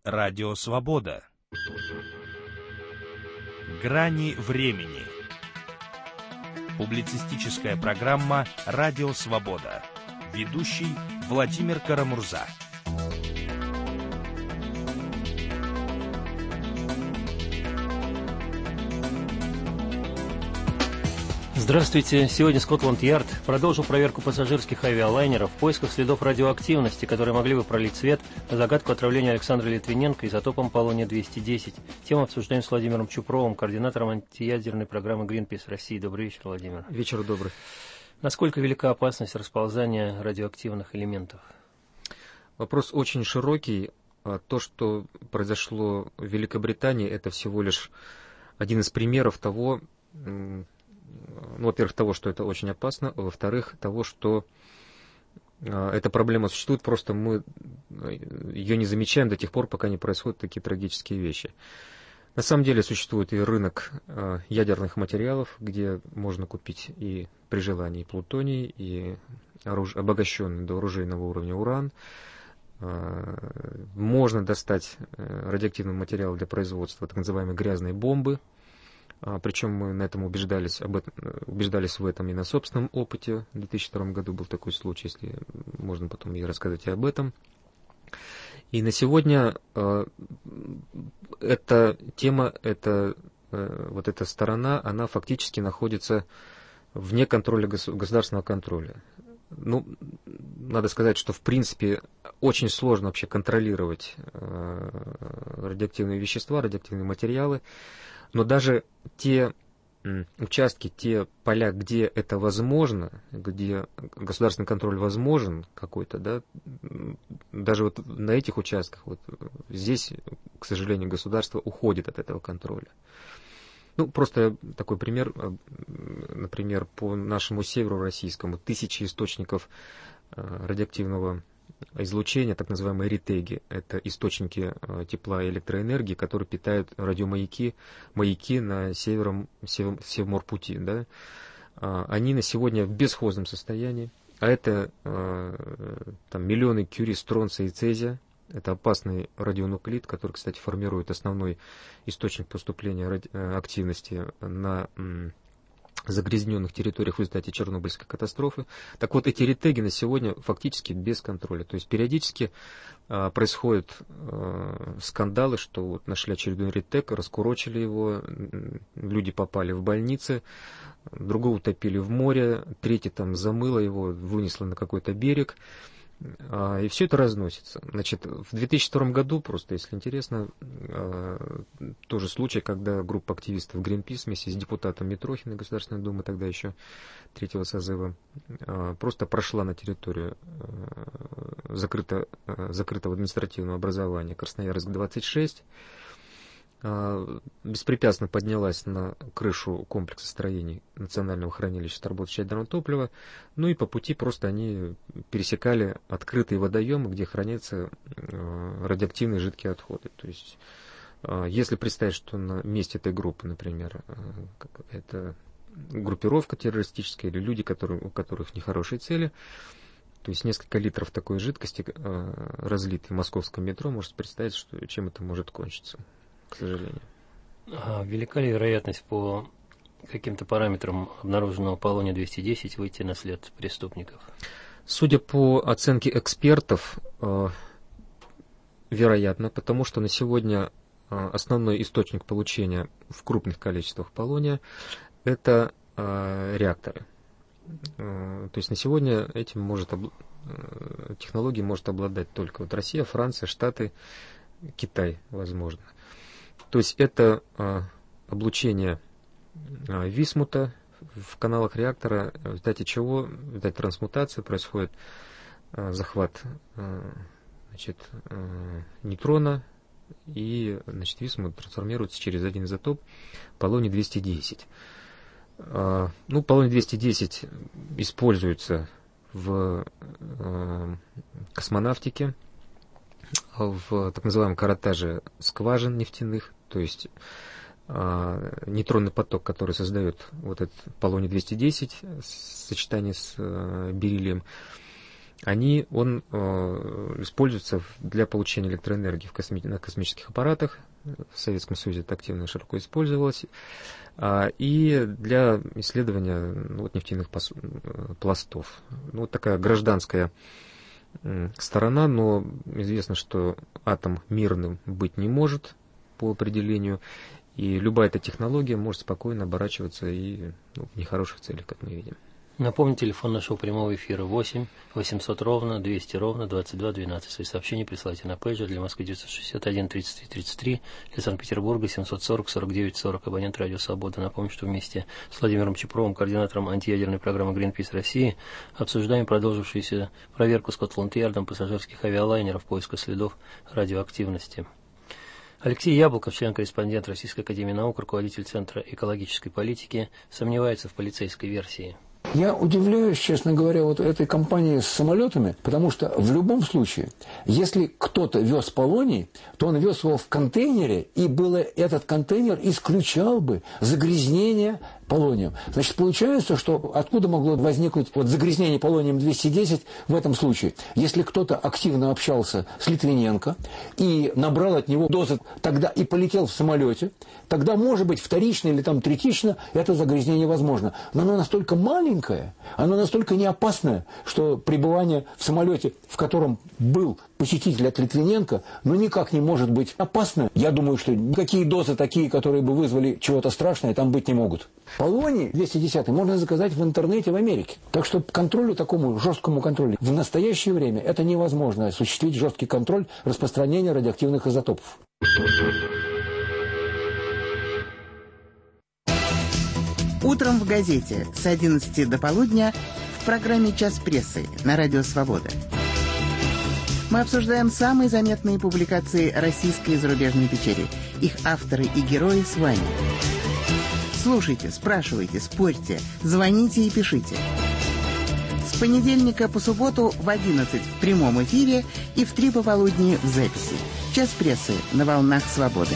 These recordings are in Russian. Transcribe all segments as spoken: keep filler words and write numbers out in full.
Радио Свобода. Грани времени. Публицистическая программа «Радио Свобода». Ведущий Владимир Карамурза. Здравствуйте. Сегодня Скотланд-Ярд продолжил проверку пассажирских авиалайнеров в поисках следов радиоактивности, которые могли бы пролить свет на загадку отравления Александра Литвиненко изотопом полония двести десять. Тему обсуждаем с Владимиром Чупровым, координатором антиядерной программы Greenpeace России. Добрый вечер, Владимир. Вечер добрый. Насколько велика опасность расползания радиоактивных элементов? Вопрос очень широкий. То, что произошло в Великобритании, это всего лишь один из примеров того, ну, во-первых, того, что это очень опасно, а во-вторых, того, что э, эта проблема существует, просто мы ее не замечаем до тех пор, пока не происходят такие трагические вещи. На самом деле существует и рынок э, ядерных материалов, где можно купить и при желании плутоний, и оруж... обогащенный до оружейного уровня уран. Э, можно достать э, радиоактивный материал для производства так называемой грязной бомбы. Причем мы на этом убеждались, об этом, убеждались в этом и на собственном опыте. В две тысячи втором году был такой случай, если можно потом и рассказать и об этом. И на сегодня э, эта тема, эта, э, вот эта сторона, она фактически находится вне контроля, государственного контроля. Ну, надо сказать, что в принципе очень сложно вообще контролировать э, радиоактивные вещества, радиоактивные материалы. Но даже те участки, те поля, где это возможно, где государственный контроль возможен какой-то, да, даже вот на этих участках, вот здесь, к сожалению, государство уходит от этого контроля. Ну, просто такой пример, например, по нашему северу российскому тысячи источников радиоактивного излучения, так называемые ретеги, это источники тепла и электроэнергии, которые питают радиомаяки, маяки на севером, север, Севморпути, да, они на сегодня в бесхозном состоянии, а это там, миллионы кюри стронция и цезия, это опасный радионуклид, который, кстати, формирует основной источник поступления ради... активности на загрязненных территориях в результате Чернобыльской катастрофы. Так вот, эти ретеги на сегодня фактически без контроля. То есть периодически а, происходят а, скандалы, что вот нашли очередной ретег, раскурочили его, люди попали в больницы, другого утопили в море, третий там замыло его, вынесло на какой-то берег. И все это разносится. Значит, в две тысячи втором году, просто если интересно, тоже случай, когда группа активистов Greenpeace вместе с депутатом Митрохиной Государственной Думы, тогда еще третьего созыва, просто прошла на территорию закрыто, закрытого административного образования Красноярск двадцать шесть, беспрепятственно поднялась на крышу комплекса строений Национального хранилища отработки ядерного топлива, ну и по пути просто они пересекали открытые водоемы, где хранятся радиоактивные жидкие отходы. То есть, если представить, что на месте этой группы, например, это группировка террористическая или люди, которые, у которых нехорошие цели, то есть несколько литров такой жидкости разлитой в московском метро, можете представить, что, чем это может кончиться. К сожалению. А велика ли вероятность по каким-то параметрам обнаруженного полония двести десять выйти на след преступников? Судя по оценке экспертов, э, вероятно, потому что на сегодня э, основной источник получения в крупных количествах полония – это э, реакторы. Э, то есть на сегодня этим может обл... э, технологией может обладать только вот Россия, Франция, Штаты, Китай, возможно. То есть это а, облучение а, висмута в каналах реактора, в результате чего, в результате трансмутации происходит а, захват а, значит, а, нейтрона, и значит, висмут трансформируется через один изотоп полоний двести десять. А, ну, полоний двести десять используется в а, космонавтике, в так называемом каротаже скважин нефтяных, то есть э, нейтронный поток, который создает вот этот полоний двести десять в сочетании с э, бериллием, они, он э, используется для получения электроэнергии в косми, на космических аппаратах. В Советском Союзе это активно и широко использовалось. А, и для исследования ну, вот, нефтяных пос, пластов. Ну, вот такая гражданская э, сторона, но известно, что атом мирным быть не может по определению. И любая эта технология может спокойно оборачиваться и ну, в нехороших целях, как мы видим. Напомню, телефон нашего прямого эфира восемь восемьсот ровно двести ровно двадцать два двенадцать. Свои сообщения присылайте на пейджер для Москвы девятьсот шестьдесят один тридцать три тридцать три, для Санкт-Петербурга семьсот сорок сорок девять сорок, абонент Радио Свобода. Напомню, что вместе с Владимиром Чепровым, координатором антиядерной программы Greenpeace России, обсуждаем продолжившуюся проверку Скотланд-Ярдом пассажирских авиалайнеров в поисках следов радиоактивности. Алексей Яблоков, член-корреспондент Российской академии наук, руководитель Центра экологической политики, сомневается в полицейской версии. Я удивляюсь, честно говоря, вот этой компании с самолетами, потому что в любом случае, если кто-то вез полоний, то он вез его в контейнере, и было, этот контейнер исключал бы загрязнение полонием. Значит, получается, что откуда могло возникнуть вот загрязнение полонием двести десять в этом случае? Если кто-то активно общался с Литвиненко и набрал от него дозы тогда и полетел в самолете, тогда, может быть, вторично или там третично это загрязнение возможно. Но оно настолько маленькое, оно настолько не опасное, что пребывание в самолете, в котором был посетитель от Литвиненко, ну никак не может быть опасно. Я думаю, что никакие дозы такие, которые бы вызвали чего-то страшное, там быть не могут. Полоний двести десять можно заказать в интернете в Америке. Так что контролю такому, жесткому контролю, в настоящее время это невозможно осуществить жесткий контроль распространения радиоактивных изотопов. Утром в газете с одиннадцати до полудня в программе «Час прессы» на Радио Свобода. Мы обсуждаем самые заметные публикации российской и зарубежной печати. Их авторы и герои с вами. Слушайте, спрашивайте, спорьте, звоните и пишите. С понедельника по субботу в одиннадцать в прямом эфире и в три пополудни в записи. «Час прессы» на волнах Свободы.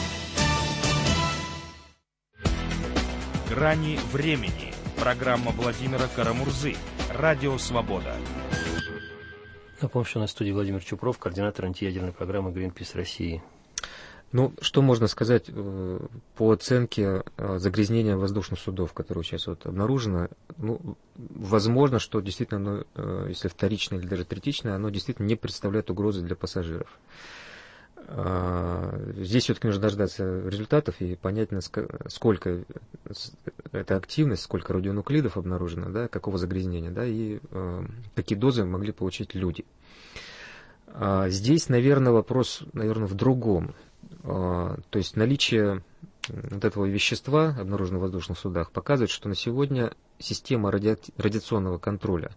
«Грани времени». Программа Владимира Карамурзы. Радио Свобода. Напомню, что на студии Владимир Чупров, координатор антиядерной программы Greenpeace России. Ну, что можно сказать по оценке загрязнения воздушных судов, которые сейчас вот обнаружено? Ну, возможно, что действительно, оно, если вторичное или даже третичное, оно действительно не представляет угрозы для пассажиров. Здесь все-таки нужно дождаться результатов и понять, сколько эта активность, сколько радионуклидов обнаружено, да, какого загрязнения, да, и э, какие дозы могли получить люди. А здесь, наверное, вопрос, наверное, в другом. А, то есть наличие вот этого вещества, обнаруженного в воздушных судах, показывает, что на сегодня система ради... радиационного контроля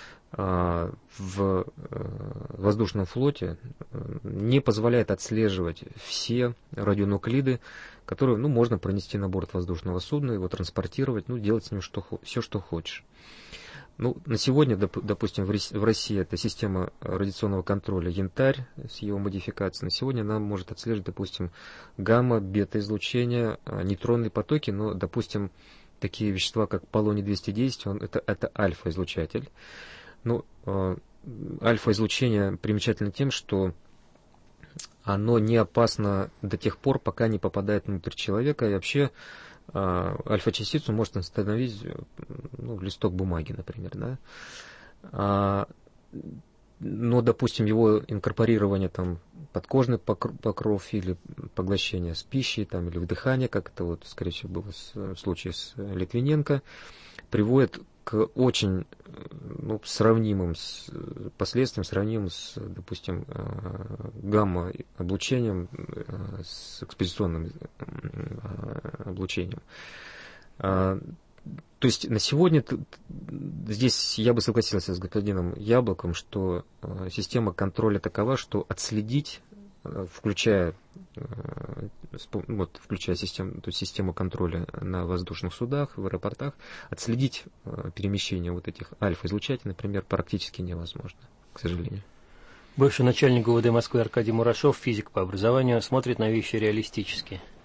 в воздушном флоте не позволяет отслеживать все радионуклиды, которые ну, можно пронести на борт воздушного судна, его транспортировать, ну, делать с ним что, все, что хочешь. Ну, на сегодня, допустим, в России это система радиационного контроля «Янтарь» с его модификацией. На сегодня она может отслеживать, допустим, гамма, бета-излучение, нейтронные потоки, но, допустим, такие вещества, как полоний двести десять, он, это, это альфа-излучатель. Ну, э, альфа-излучение примечательно тем, что оно не опасно до тех пор, пока не попадает внутрь человека, и вообще э, альфа-частицу может остановить ну, листок бумаги, например, да. А, но, допустим, его инкорпорирование там подкожный покров или поглощение с пищей там, или вдыхание, как это вот, скорее всего, было в случае с Литвиненко, приводит к очень ну, сравнимым с, последствиям, сравнимым с, допустим, гамма-облучением, с экспозиционным облучением. То есть на сегодня здесь я бы согласился с господином Яблоком, что система контроля такова, что отследить, включая, вот, включая систему, то есть систему контроля на воздушных судах, в аэропортах, отследить перемещение вот этих альфа-излучателей, например, практически невозможно, к сожалению. Бывший начальник ГУВД Москвы Аркадий Мурашов, физик по образованию, смотрит на вещи реалистически. Чтобы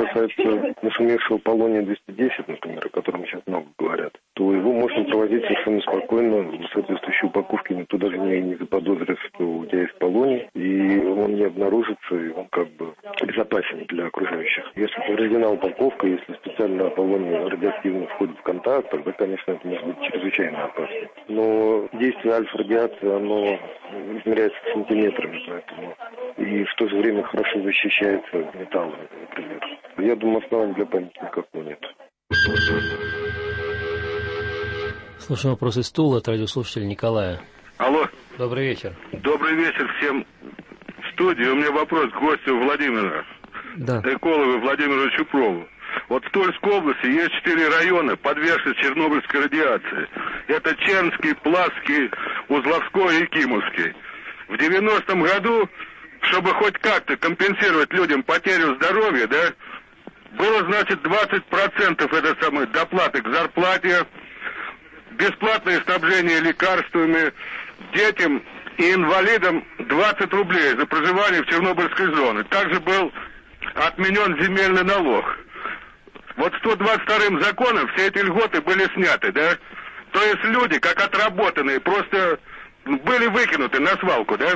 касается нашумевшего Полония двести десять, например, о котором сейчас много говорят, то его можно провозить совершенно спокойно в соответствующей упаковке, никто даже не, не заподозрит, что у тебя есть полоний, и он не обнаружится, и он как бы безопасен для окружающих. Если повреждена упаковка, если специально полоний радиоактивно входит в контакт, тогда, конечно, это может быть чрезвычайно опасно. Но действие альфа-радиации, оно измеряется сантиметрами, поэтому и в то же время хорошо защищается металлом, например. Я думаю, оснований для паники никакого нет. Слушаем вопрос из Тулы от радиослушателя Николая. Алло. Добрый вечер. Добрый вечер всем в студии. У меня вопрос к гостю Владимира. Да. Экологу Владимиру Чупрову. Вот в Тульской области есть четыре района, подвержены чернобыльской радиации. Это Чернский, Плавский, Узловской и Кимовский. В девяностом году, чтобы хоть как-то компенсировать людям потерю здоровья, да, было, значит, двадцать процентов это самое, доплаты к зарплате, бесплатное снабжение лекарствами, детям и инвалидам двадцать рублей за проживание в Чернобыльской зоне. Также был отменен земельный налог. Вот сто двадцать вторым законом все эти льготы были сняты, да? То есть люди, как отработанные, просто были выкинуты на свалку, да?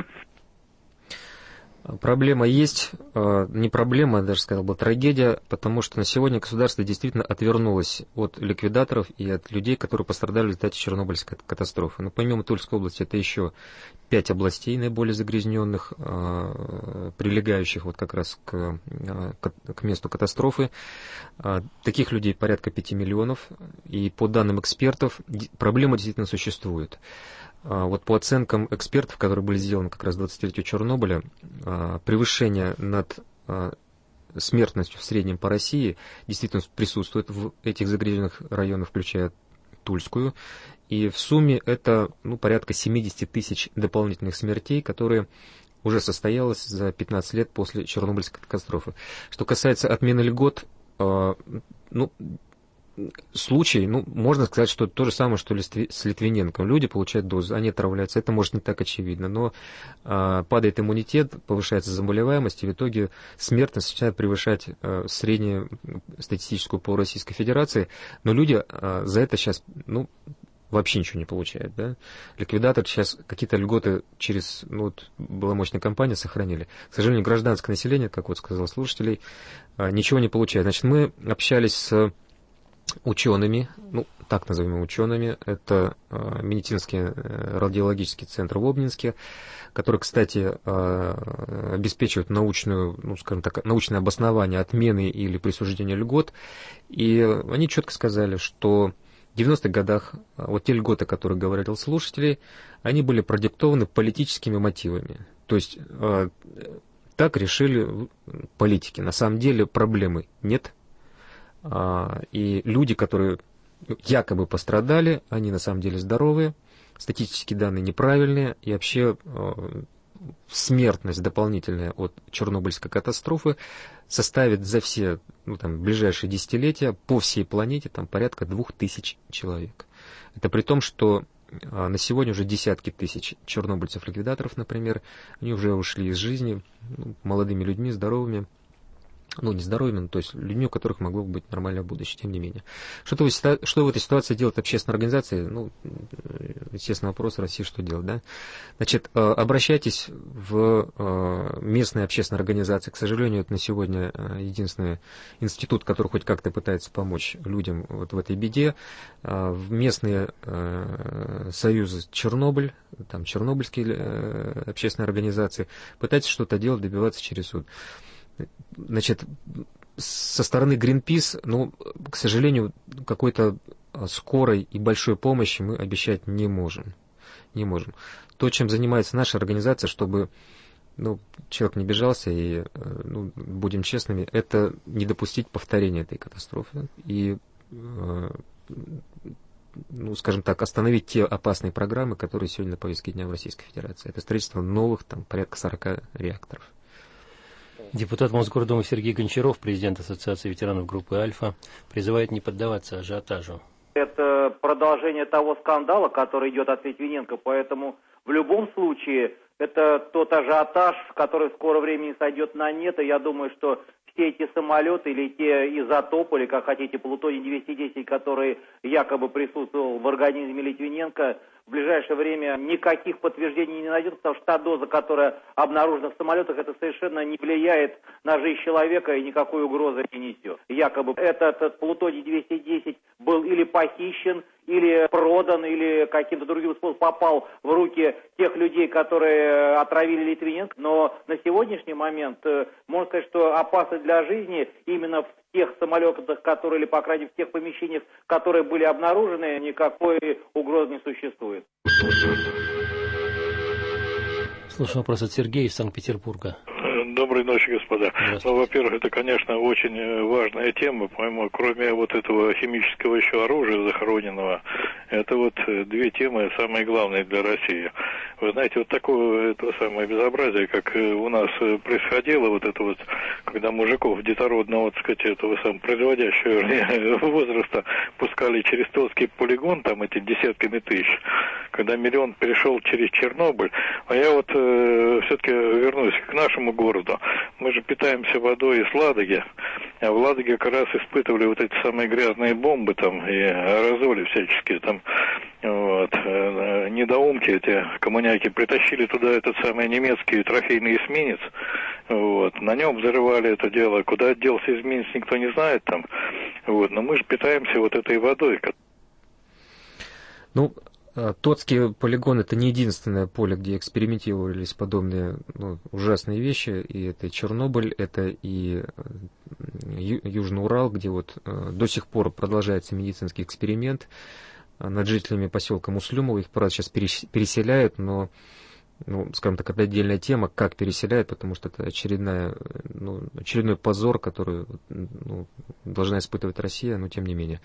Проблема есть, не проблема, даже сказал бы, трагедия, потому что на сегодня государство действительно отвернулось от ликвидаторов и от людей, которые пострадали в результате Чернобыльской катастрофы. Но помимо Тульской области, это еще пять областей наиболее загрязненных, прилегающих вот как раз к, к месту катастрофы. Таких людей порядка пяти миллионов, и по данным экспертов проблема действительно существует. Вот по оценкам экспертов, которые были сделаны как раз к двадцатилетию Чернобыля, превышение над смертностью в среднем по России действительно присутствует в этих загрязненных районах, включая Тульскую. И в сумме это ну, порядка семьдесят тысяч дополнительных смертей, которые уже состоялось за пятнадцать лет после Чернобыльской катастрофы. Что касается отмены льгот, ну, случай, ну, можно сказать, что то же самое, что с Литвиненком. Люди получают дозы, они отравляются. Это может не так очевидно, но а, падает иммунитет, повышается заболеваемость, и в итоге смертность начинает превышать а, среднюю статистическую по Российской Федерации. Но люди а, за это сейчас, ну, вообще ничего не получают, да. Ликвидатор сейчас какие-то льготы через, ну, вот, была мощная кампания, сохранили. К сожалению, гражданское население, как вот сказал слушателей, а, ничего не получает. Значит, мы общались с учеными, ну, так называемыми учеными, это э, Медицинский э, радиологический центр в Обнинске, который, кстати, э, обеспечивает научную, ну, скажем так, научное обоснование отмены или присуждения льгот, и они четко сказали, что в девяностых годах вот те льготы, о которых говорил слушателей, они были продиктованы политическими мотивами, то есть э, так решили политики. На самом деле проблемы нет. И люди, которые якобы пострадали, они на самом деле здоровые, статистические данные неправильные, и вообще смертность дополнительная от Чернобыльской катастрофы составит за все ну, там, ближайшие десятилетия по всей планете там, порядка двух тысяч человек. Это при том, что на сегодня уже десятки тысяч чернобыльцев-ликвидаторов, например, они уже ушли из жизни ну, молодыми людьми, здоровыми. Ну, не здоровыми, то есть людьми, у которых могло бы быть нормальное будущее, тем не менее. Что, что в этой ситуации делает общественная организация? Ну, естественно, вопрос России, что делать, да? Значит, обращайтесь в местные общественные организации. К сожалению, это на сегодня единственный институт, который хоть как-то пытается помочь людям вот в этой беде. В местные союзы Чернобыль, там чернобыльские общественные организации. Пытайтесь что-то делать, добиваться через суд. Значит, со стороны Greenpeace, ну, к сожалению, какой-то скорой и большой помощи мы обещать не можем. Не можем. То, чем занимается наша организация, чтобы ну, человек не бежался, и, ну, будем честными, это не допустить повторения этой катастрофы. И, ну, скажем так, остановить те опасные программы, которые сегодня на повестке дня в Российской Федерации. Это строительство новых, там, порядка сорока реакторов. Депутат Мосгордумы Сергей Гончаров, президент Ассоциации ветеранов группы «Альфа», призывает не поддаваться ажиотажу. Это продолжение того скандала, который идет от Литвиненко, поэтому в любом случае это тот ажиотаж, который в скором времени сойдет на нет, и я думаю, что все эти самолеты или те изотопы, или, как хотите, плутоний двести десять, который якобы присутствовал в организме Литвиненко, в ближайшее время никаких подтверждений не найдет, потому что та доза, которая обнаружена в самолетах, это совершенно не влияет на жизнь человека и никакой угрозы не несет. Якобы этот, этот плутоний двести десять был или похищен, или продан, или каким-то другим способом попал в руки тех людей, которые отравили Литвиненко. Но на сегодняшний момент можно сказать, что опасность для жизни именно в тех самолетах, которые, или, по крайней мере, в тех помещениях, которые были обнаружены, никакой угрозы не существует. Слушаю вопрос от Сергея из Санкт-Петербурга. Доброй ночи, господа. Ну, во-первых, это, конечно, очень важная тема, по-моему, кроме вот этого химического еще оружия захороненного, это вот две темы самые главные для России. Вы знаете, вот такое это самое безобразие, как у нас происходило, вот это вот, когда мужиков детородного, так сказать, этого самого производящего возраста пускали через Тулский полигон, там эти десятками тысяч, когда миллион перешел через Чернобыль. А я вот э, все-таки вернусь к нашему городу. Мы же питаемся водой из Ладоги, а в Ладоге как раз испытывали вот эти самые грязные бомбы там и аэрозоли всяческие там. Вот. Недоумки эти коммуняки притащили туда этот самый немецкий трофейный эсминец. Вот. На нем взрывали это дело. Куда делся эсминец, никто не знает там. Вот. Но мы же питаемся вот этой водой. Ну, Тотский полигон — это не единственное поле, где экспериментировались подобные ну, ужасные вещи. И это Чернобыль, это и Южный Урал, где вот до сих пор продолжается медицинский эксперимент над жителями поселка Муслюмово. Их, правда, сейчас переселяют, но, ну, скажем так, это отдельная тема, как переселяют, потому что это очередная, ну, очередной позор, который ну, должна испытывать Россия, но тем не менее.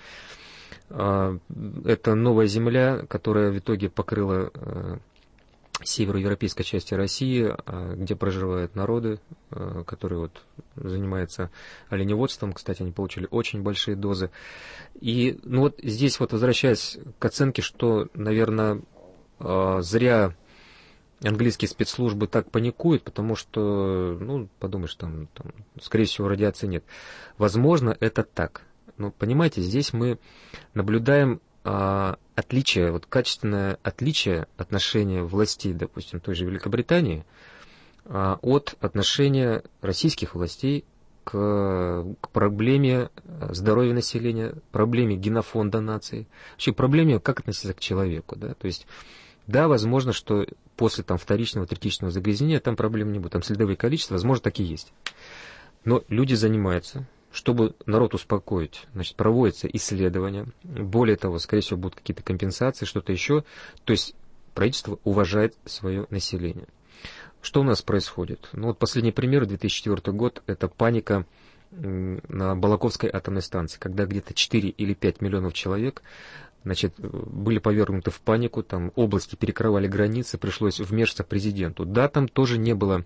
Это новая земля, которая в итоге покрыла североевропейской части России, где проживают народы, которые вот занимаются оленеводством. Кстати, они получили очень большие дозы. И ну вот здесь вот возвращаясь к оценке, что, наверное, зря английские спецслужбы так паникуют, потому что, ну, подумаешь, там, там скорее всего, радиации нет. Возможно, это так. Но, понимаете, здесь мы наблюдаем а, отличие, вот качественное отличие отношения властей, допустим, той же Великобритании а, от отношения российских властей к, к проблеме здоровья населения, проблеме генофонда нации, вообще проблеме, как относиться к человеку, да, то есть, да, возможно, что после там вторичного, третичного загрязнения там проблем не будет, там следовые количества, возможно, так и есть. Но люди занимаются. Чтобы народ успокоить, значит, проводятся исследования. Более того, скорее всего, будут какие-то компенсации, что-то еще. То есть правительство уважает свое население. Что у нас происходит? Ну вот последний пример, две тысячи четвёртый год, это паника на Балаковской атомной станции, когда где-то четыре или пять миллионов человек, значит, были повергнуты в панику, там области перекрывали границы, пришлось вмешаться президенту. Да, там тоже не было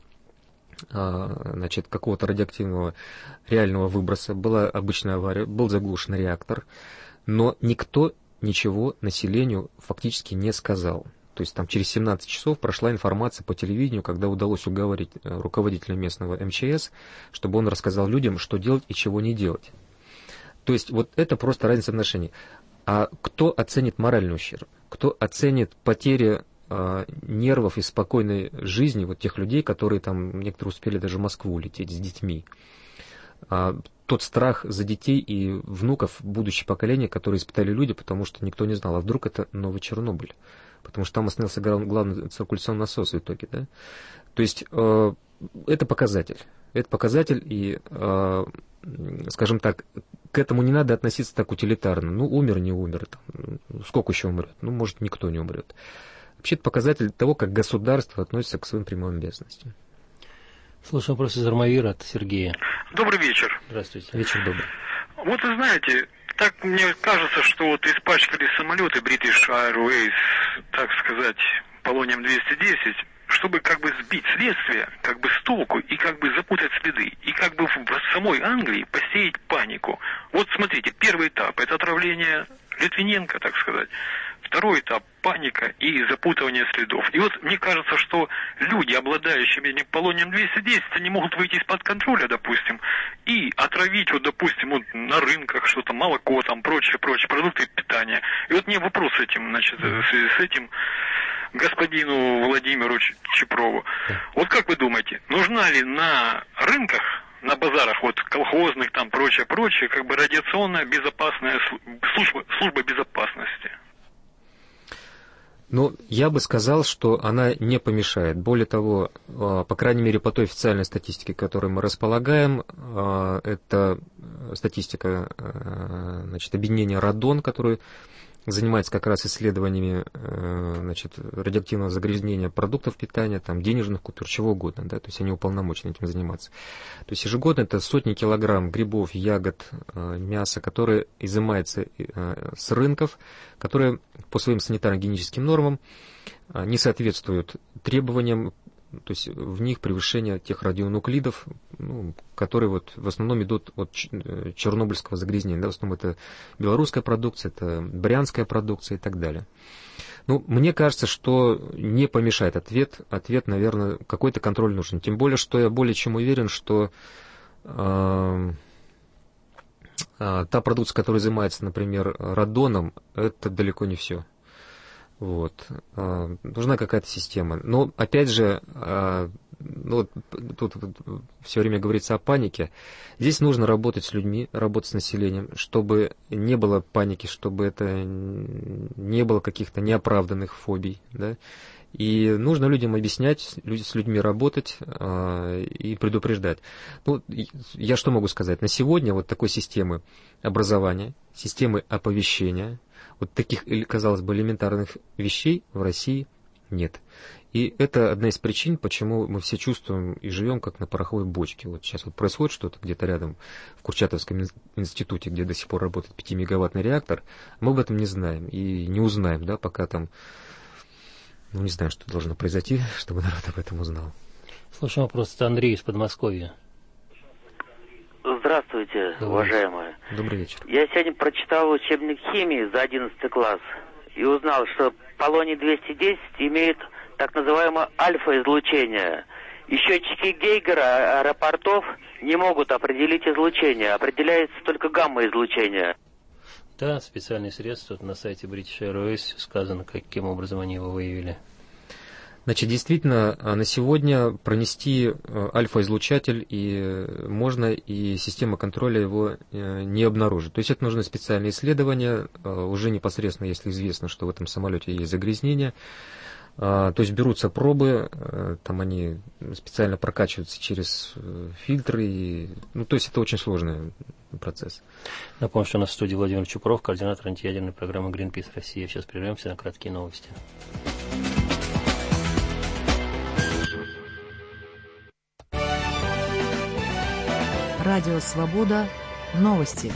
значит, какого-то радиоактивного реального выброса, была обычная авария, был заглушен реактор, но никто ничего населению фактически не сказал. То есть там через семнадцать часов прошла информация по телевидению, когда удалось уговорить руководителя местного эм че эс, чтобы он рассказал людям, что делать и чего не делать. То есть вот это просто разница отношений. А кто оценит моральный ущерб? Кто оценит потери нервов и спокойной жизни вот тех людей, которые там, некоторые успели даже в Москву улететь с детьми. А, тот страх за детей и внуков будущего поколения, которые испытали люди, потому что никто не знал, а вдруг это новый Чернобыль. Потому что там остановился главный циркуляционный насос в итоге. Да? То есть э, это показатель. Это показатель, и, э, скажем так, к этому не надо относиться так утилитарно. Ну, умер, не умер. Там, сколько еще умрет? Ну, может, никто не умрет. Вообще, это показатель того, как государство относится к своим прямым обязанностям. Слушаю вопрос из Армавира от Сергея. Добрый вечер. Здравствуйте. Вечер добрый. Вот вы знаете, так мне кажется, что вот испачкали самолеты British Airways, так сказать, полонием двести десять, чтобы как бы сбить следствие, как бы с толку и как бы запутать следы, и как бы в самой Англии посеять панику. Вот смотрите, первый этап – это отравление Литвиненко, так сказать. Второй этап – паника и запутывание следов. И вот мне кажется, что люди, обладающие полонием двести десять, они могут выйти из-под контроля, допустим, и отравить, вот, допустим, вот, на рынках что-то, молоко, там, прочее, прочее, продукты питания. И вот мне вопрос с этим, значит, в связи с этим господину Владимиру Чипрову. Вот как вы думаете, нужна ли на рынках, на базарах, вот колхозных, там, прочее, прочее, как бы радиационная безопасная служба, служба безопасности? Ну, я бы сказал, что она не помешает. Более того, по крайней мере, по той официальной статистике, которой мы располагаем, это статистика, значит, объединения «Радон», который занимается как раз исследованиями, значит, радиоактивного загрязнения продуктов питания, там, денежных купюр, чего угодно, да, то есть они уполномочены этим заниматься. То есть ежегодно это сотни килограмм грибов, ягод, мяса, которые изымается с рынков, которые по своим санитарно-гигиеническим нормам не соответствуют требованиям, то есть в них превышение тех радионуклидов, ну, которые вот в основном идут от чернобыльского загрязнения. Да, в основном это белорусская продукция, это брянская продукция и так далее. Ну, мне кажется, что не помешает ответ. Ответ, наверное, какой-то контроль нужен. Тем более, что я более чем уверен, что э, э, та продукция, которая занимается, например, радоном, это далеко не все. Вот. А, нужна какая-то система. Но, опять же, а, ну, тут все время говорится о панике. Здесь нужно работать с людьми, работать с населением, чтобы не было паники, чтобы это не было каких-то неоправданных фобий. Да? И нужно людям объяснять, с людьми работать а, и предупреждать. Ну, я что могу сказать? На сегодня вот такой системы образования, системы оповещения, вот таких, казалось бы, элементарных вещей в России нет. И это одна из причин, почему мы все чувствуем и живем как на пороховой бочке. Вот сейчас вот происходит что-то где-то рядом в Курчатовском институте, где до сих пор работает пятимегаваттный реактор, мы об этом не знаем и не узнаем, да, пока там, ну, не знаю, что должно произойти, чтобы народ об этом узнал. Слушаем вопрос от Андрея из Подмосковья. Здравствуйте, Добрый уважаемые. Добрый вечер. Я сегодня прочитал учебник химии за одиннадцатый класс и узнал, что полоний двести десять имеет так называемое альфа-излучение. И счетчики Гейгера аэропортов не могут определить излучение, определяется только гамма-излучение. Да, специальные средства на сайте British Airways сказано, каким образом они его выявили. Значит, действительно, на сегодня пронести альфа-излучатель и можно, и система контроля его не обнаружит. То есть это нужны специальные исследования, уже непосредственно, если известно, что в этом самолете есть загрязнение. То есть берутся пробы, там они специально прокачиваются через фильтры. И, ну, то есть это очень сложный процесс. Напомню, что у нас в студии Владимир Чупров, координатор антиядерной программы Greenpeace Россия. Сейчас прервемся на краткие новости. Радио «Свобода». Новости.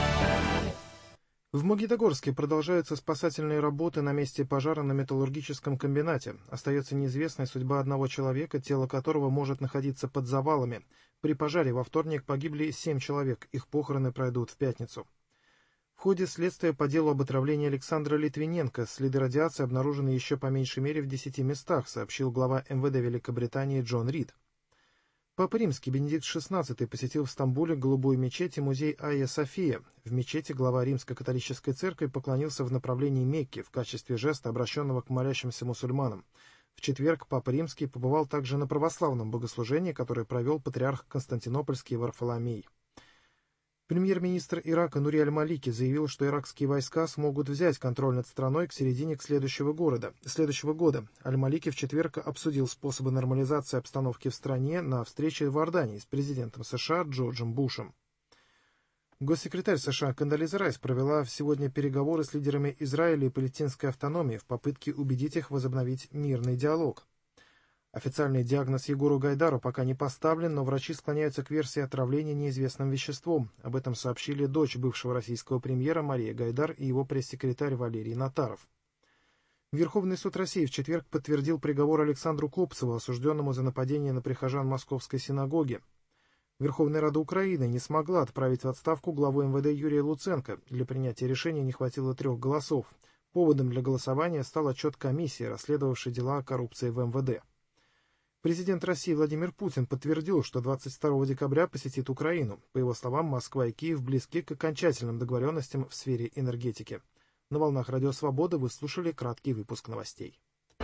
В Магнитогорске продолжаются спасательные работы на месте пожара на металлургическом комбинате. Остается неизвестной судьба одного человека, тело которого может находиться под завалами. При пожаре во вторник погибли семь человек, их похороны пройдут в пятницу. В ходе следствия по делу об отравлении Александра Литвиненко следы радиации обнаружены еще по меньшей мере в десяти местах, сообщил глава эм вэ дэ Великобритании Джон Рид. Папа Римский Бенедикт шестнадцатый посетил в Стамбуле Голубую мечеть и музей Айя София. В мечети глава Римско-католической церкви поклонился в направлении Мекки в качестве жеста, обращенного к молящимся мусульманам. В четверг Папа Римский побывал также на православном богослужении, которое провел патриарх Константинопольский Варфоломей. Премьер-министр Ирака Нури аль-Малики заявил, что иракские войска смогут взять контроль над страной к середине к следующего, города, следующего года. Аль-Малики в четверг обсудил способы нормализации обстановки в стране на встрече в Иордании с президентом США Джорджем Бушем. Госсекретарь США Кондолиза Райс провела сегодня переговоры с лидерами Израиля и палестинской автономии в попытке убедить их возобновить мирный диалог. Официальный диагноз Егору Гайдару пока не поставлен, но врачи склоняются к версии отравления неизвестным веществом. Об этом сообщили дочь бывшего российского премьера Мария Гайдар и его пресс-секретарь Валерий Натаров. Верховный суд России в четверг подтвердил приговор Александру Копцеву, осужденному за нападение на прихожан Московской синагоги. Верховная Рада Украины не смогла отправить в отставку главу эм вэ дэ Юрия Луценко. Для принятия решения не хватило трех голосов. Поводом для голосования стал отчет комиссии, расследовавшей дела о коррупции в эм вэ дэ. Президент России Владимир Путин подтвердил, что двадцать второго декабря посетит Украину. По его словам, Москва и Киев близки к окончательным договоренностям в сфере энергетики. На волнах Радио Свобода вы слушали краткий выпуск новостей.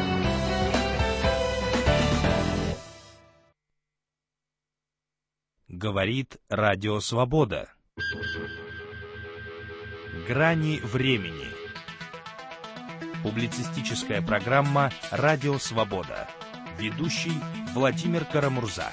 Говорит Радио Свобода. Грани времени. Публицистическая программа «Радио Свобода». Ведущий Владимир Карамурза.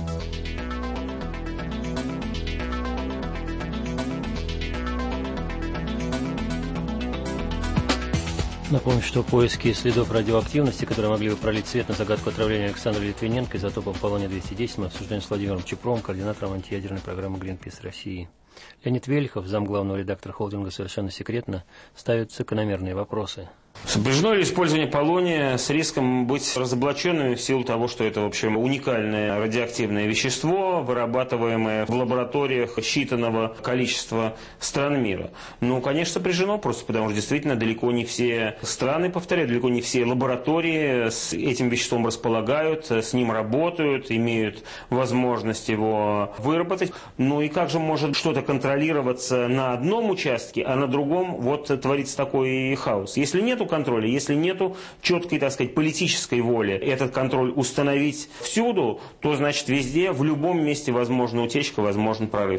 Напомню, что поиски следов радиоактивности, которые могли бы пролить свет на загадку отравления Александра Литвиненко изотопом полония двести десять, мы обсуждаем с Владимиром Чепровым, координатором антиядерной программы «Гринпис России». Леонид Велихов, замглавного редактора холдинга «Совершенно секретно», ставит закономерные вопросы. Сопряжено ли использование полония с риском быть разоблаченным в силу того, что это, в общем, уникальное радиоактивное вещество, вырабатываемое в лабораториях считанного количества стран мира? Ну, конечно, сопряжено, просто потому что действительно далеко не все страны, повторяю, далеко не все лаборатории с этим веществом располагают, с ним работают, имеют возможность его выработать. Ну и как же может что-то контролироваться на одном участке, а на другом вот творится такой хаос? Если нету контроля, если нету четкой, так сказать, политической воли этот контроль установить всюду, то значит везде, в любом месте возможна утечка, возможен прорыв.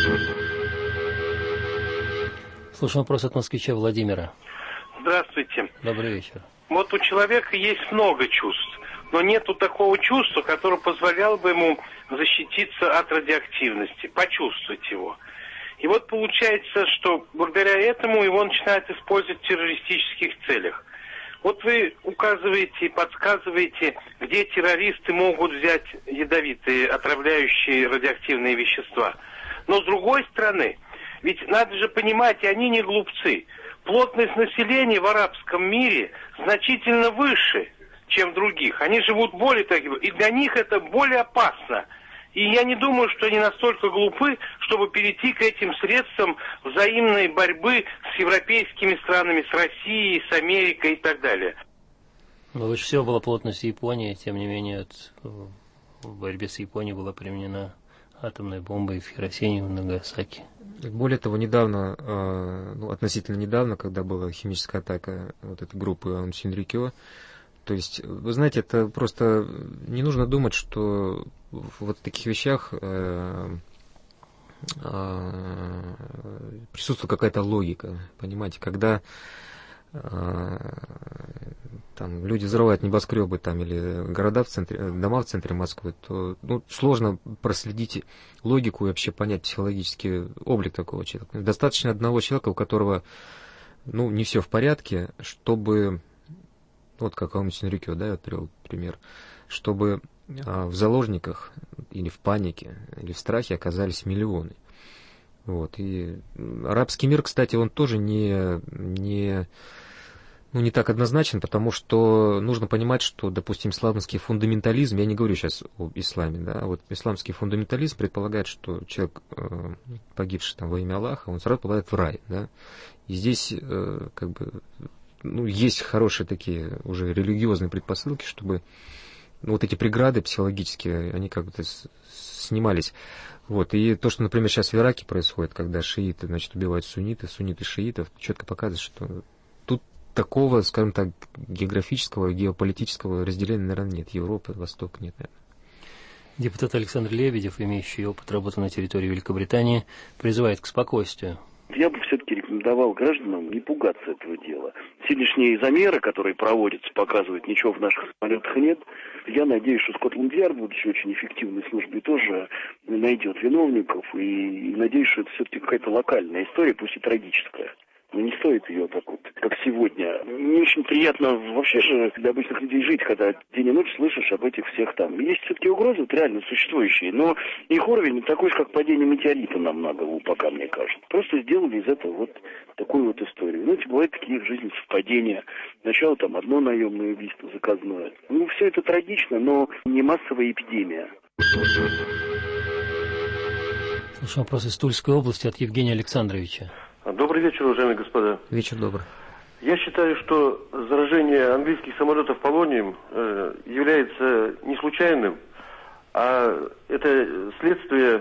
Слушаем вопрос от москвича Владимира. Здравствуйте. Добрый вечер. Вот у человека есть много чувств, но нету такого чувства, которое позволяло бы ему защититься от радиоактивности, почувствовать его. И вот получается, что благодаря этому его начинают использовать в террористических целях. Вот вы указываете и подсказываете, где террористы могут взять ядовитые, отравляющие радиоактивные вещества. Но с другой стороны, ведь надо же понимать, и они не глупцы. Плотность населения в арабском мире значительно выше, чем в других. Они живут более такими, и для них это более опасно. И я не думаю, что они настолько глупы, чтобы перейти к этим средствам взаимной борьбы с европейскими странами, с Россией, с Америкой и так далее. Но выше всего была плотность Японии, тем не менее в борьбе с Японией была применена атомная бомба и в Хиросиме, и в Нагасаки. Более того, недавно, ну, относительно недавно, когда была химическая атака вот этой группы Аум Синрикё, то есть, вы знаете, это просто не нужно думать, что в вот таких вещах э, э, присутствует какая-то логика, понимаете, когда э, там люди взрывают небоскребы там, или города в центре, дома в центре Москвы, то ну, сложно проследить логику и вообще понять психологический облик такого человека. Достаточно одного человека, у которого ну, не все в порядке, чтобы... Вот как Аум Синрикё, да, я привел пример, чтобы а, в заложниках или в панике, или в страхе оказались миллионы. Вот. И арабский мир, кстати, он тоже не, не, ну, не так однозначен, потому что нужно понимать, что, допустим, исламский фундаментализм, я не говорю сейчас об исламе, да, а вот исламский фундаментализм предполагает, что человек, э, погибший там во имя Аллаха, он сразу попадает в рай, да. И здесь э, как бы... Ну, есть хорошие такие уже религиозные предпосылки, чтобы ну, вот эти преграды психологические, они как бы снимались. Вот. И то, что, например, сейчас в Ираке происходит, когда шииты, значит, убивают сунниты, сунниты шиитов, четко показывает, что тут такого, скажем так, географического, геополитического разделения, наверное, нет. Европы, Восток нет, наверное. Депутат Александр Лебедев, имеющий опыт работы на территории Великобритании, призывает к спокойствию. Я бы все-таки рекомендовал гражданам не пугаться этого дела. Сегодняшние замеры, которые проводятся, показывают, ничего в наших самолетах нет. Я надеюсь, что Скотланд-Ярд, будучи очень эффективной службой, тоже найдет виновников. И, и надеюсь, что это все-таки какая-то локальная история, пусть и трагическая. Но не стоит ее так вот, как сегодня. Не очень приятно вообще же для обычных людей жить, когда день и ночь слышишь об этих всех там. Есть все-таки угрозы, вот реально существующие, но их уровень не такой же, как падение метеорита нам на голову, пока, мне кажется. Просто сделали из этого вот такую вот историю. Знаете, бывают такие в жизни совпадения. Сначала там одно наемное убийство заказное. Ну, все это трагично, но не массовая эпидемия. Слушаем вопрос из Тульской области от Евгения Александровича. Добрый вечер, уважаемые господа. Вечер добрый. Я считаю, что заражение английских самолетов полонием э, является не случайным, а это следствие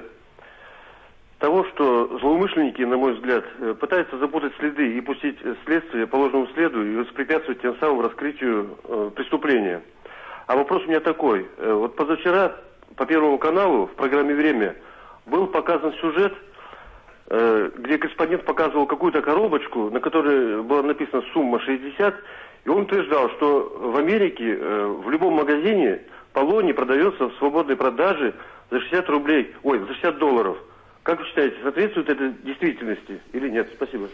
того, что злоумышленники, на мой взгляд, пытаются запутать следы и пустить следствие по ложному следу и воспрепятствовать тем самым раскрытию э, преступления. А вопрос у меня такой. Э, вот позавчера по Первому каналу в программе «Время» был показан сюжет, э, где корреспондент показывал какую-то коробочку, на которой была написана сумма шестьдесят, и он утверждал, что в Америке э, в любом магазине полоний продается в свободной продаже за шестьдесят рублей, ой, за шестьдесят долларов. Как вы считаете, соответствует это действительности или нет? Спасибо.